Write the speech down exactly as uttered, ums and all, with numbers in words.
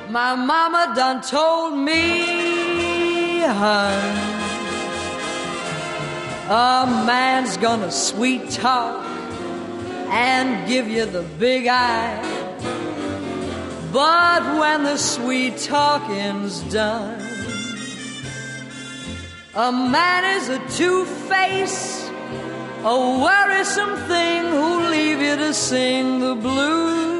My mama done told me, hun, a man's gonna sweet talk and give you the big eye, but when the sweet talking's done, a man is a two-face, a worrisome thing who'll leave you to sing the blues.